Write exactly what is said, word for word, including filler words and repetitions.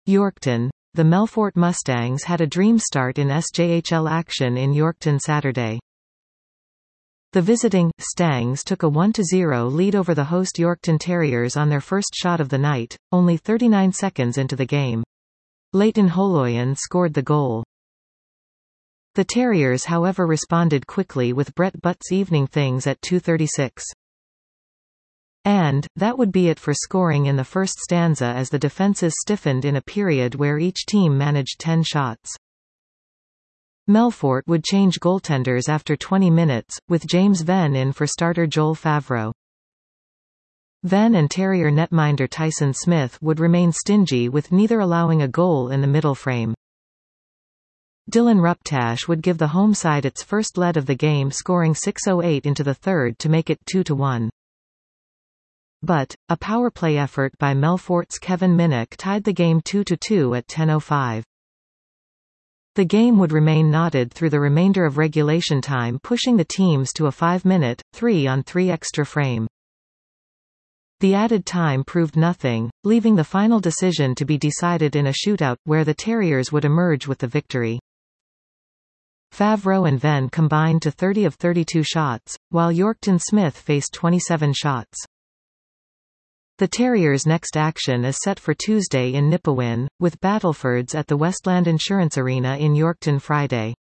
Yorkton. The Melfort Mustangs had a dream start in S J H L action in Yorkton Saturday. The visiting Stangs took a one to zero lead over the host Yorkton Terriers on their first shot of the night, only thirty-nine seconds into the game. Leighton Holoyan scored the goal. The Terriers however responded quickly with Brett Butts evening things at two thirty-six. And, that would be it for scoring in the first stanza as the defences stiffened in a period where each team managed ten shots. Melfort would change goaltenders after twenty minutes, with James Venn in for starter Joel Favreau. Venn and Terrier netminder Tyson Smith would remain stingy with neither allowing a goal in the middle frame. Dylan Ruptash would give the home side its first lead of the game, scoring six oh eight into the third to make it two to one. But, a power play effort by Melfort's Kevin Minnick tied the game two to two at ten oh five. The game would remain knotted through the remainder of regulation time, pushing the teams to a five-minute, three-on-three extra frame. The added time proved nothing, leaving the final decision to be decided in a shootout, where the Terriers would emerge with the victory. Favreau and Venn combined to thirty of thirty-two shots, while Yorkton Smith faced twenty-seven shots. The Terriers' next action is set for Tuesday in Nipawin, with Battlefords at the Westland Insurance Arena in Yorkton Friday.